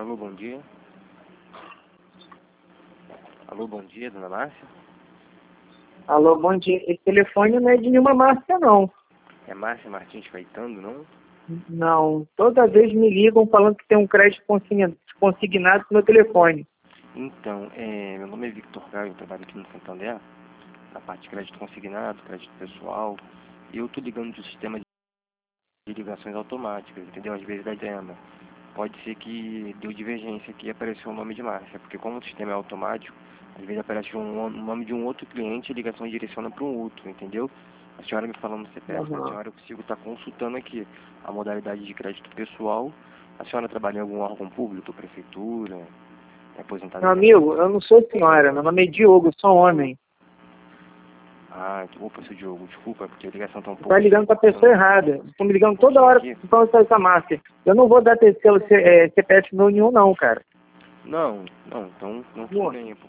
Alô, bom dia. Alô, bom dia, dona Márcia. Alô, bom dia. Esse telefone não é de nenhuma Márcia, não. É Márcia Martins Caetano, não? Não. Toda vez me ligam falando que tem um crédito consignado no meu telefone. Então, meu nome é Victor Caio, eu trabalho aqui no Santander, na parte de crédito consignado, crédito pessoal. E eu tô ligando do sistema de ligações automáticas, entendeu? Às vezes da Gema. Pode ser que deu divergência aqui e apareceu o nome de Márcia, porque como o sistema é automático, às vezes aparece o nome de um outro cliente e a ligação direciona para um outro, entendeu? A senhora me falando no CPF da Uhum. senhora, eu consigo estar consultando aqui a modalidade de crédito pessoal. A senhora trabalha em algum órgão público, prefeitura, é Meu aposentadoria? amigo, eu não sou senhora. Meu nome é Diogo, eu sou homem. Ah, opa, seu Diogo, desculpa, porque a ligação tá um Você pouco... tá ligando pra pessoa errada. Estão me ligando toda hora aqui. falando sobre essa Márcia. Eu não vou dar CPF meu nenhum, não, cara. Não, então tudo Pô. bem,